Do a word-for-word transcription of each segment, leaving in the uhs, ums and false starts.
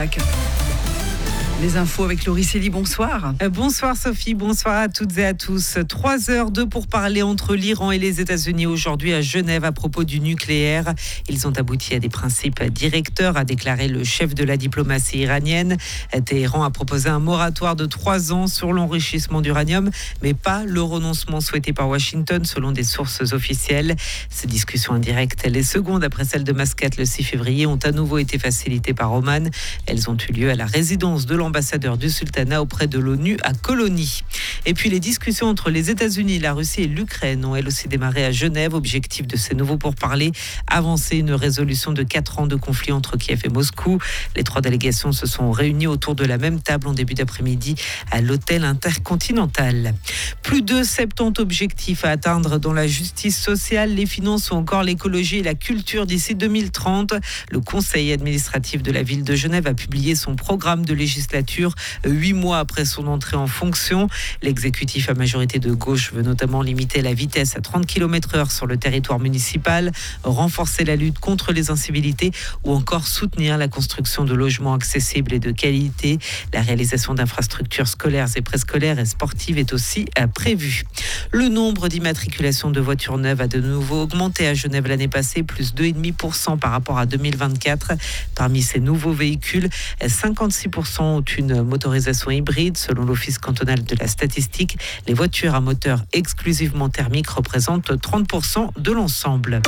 Les infos avec Laurie Célie, bonsoir. Euh, bonsoir Sophie, bonsoir à toutes et à tous. Trois heures de pourparlers entre l'Iran et les États-Unis aujourd'hui à Genève à propos du nucléaire. Ils ont abouti à des principes directeurs, a déclaré le chef de la diplomatie iranienne. Téhéran a proposé un moratoire de trois ans sur l'enrichissement d'uranium, mais pas le renoncement souhaité par Washington selon des sources officielles. Ces discussions indirectes, les secondes après celles de Mascate le six février, ont à nouveau été facilitées par Oman. Elles ont eu lieu à la résidence de l'ambassadeur ambassadeur du sultanat auprès de l'ONU à Colonie. Et puis les discussions entre les États-Unis, la Russie et l'Ukraine ont elles aussi démarré à Genève. Objectif de ces nouveaux pourparlers, avancer une résolution de quatre ans de conflit entre Kiev et Moscou. Les trois délégations se sont réunies autour de la même table en début d'après-midi à l'hôtel Intercontinental. Plus de soixante-dix objectifs à atteindre dans la justice sociale, les finances ou encore l'écologie et la culture d'ici deux mille trente. Le conseil administratif de la ville de Genève a publié son programme de législature huit mois après son entrée en fonction. L'exécutif à majorité de gauche veut notamment limiter la vitesse à trente kilomètres heure sur le territoire municipal, renforcer la lutte contre les incivilités ou encore soutenir la construction de logements accessibles et de qualité. La réalisation d'infrastructures scolaires et préscolaires et sportives est aussi prévue. Le nombre d'immatriculations de voitures neuves a de nouveau augmenté à Genève l'année passée, plus deux virgule cinq pour cent par rapport à deux mille vingt-quatre. Parmi ces nouveaux véhicules, cinquante-six pour cent ont une motorisation hybride. Selon l'Office cantonal de la statistique, les voitures à moteur exclusivement thermique représentent trente pour cent de l'ensemble.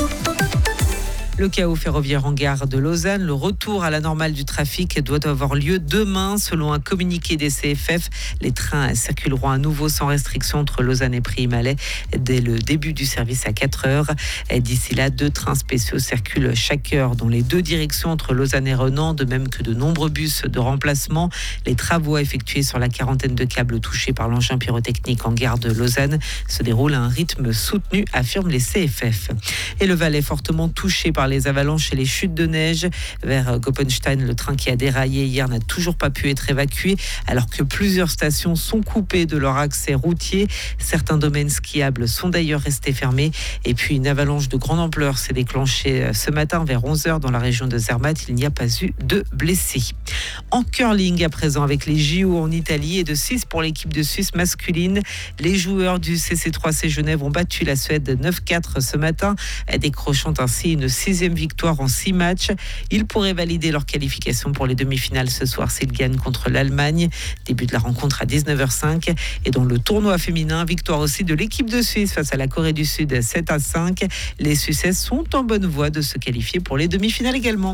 Le chaos ferroviaire en gare de Lausanne, le retour à la normale du trafic doit avoir lieu demain. Selon un communiqué des C F F, les trains circuleront à nouveau sans restriction entre Lausanne et Prix-Malais dès le début du service à quatre heures. D'ici là, deux trains spéciaux circulent chaque heure dans les deux directions entre Lausanne et Renan, de même que de nombreux bus de remplacement. Les travaux effectués sur la quarantaine de câbles touchés par l'engin pyrotechnique en gare de Lausanne se déroulent à un rythme soutenu, affirment les C F F. Et le Valais fortement touché par les avalanches et les chutes de neige. Vers Goppenstein, le train qui a déraillé hier n'a toujours pas pu être évacué, alors que plusieurs stations sont coupées de leur accès routier. Certains domaines skiables sont d'ailleurs restés fermés. Et puis une avalanche de grande ampleur s'est déclenchée ce matin vers onze heures dans la région de Zermatt. Il n'y a pas eu de blessés. En curling à présent avec les J O en Italie et de six pour l'équipe de Suisse masculine. Les joueurs du C C trois C Genève ont battu la Suède neuf quatre ce matin, décrochant ainsi une sixième victoire en six matchs. Ils pourraient valider leur qualification pour les demi-finales ce soir s'ils gagnent contre l'Allemagne. Début de la rencontre à dix-neuf heures cinq. Et dans le tournoi féminin, victoire aussi de l'équipe de Suisse face à la Corée du Sud sept à cinq. Les Suisses sont en bonne voie de se qualifier pour les demi-finales également.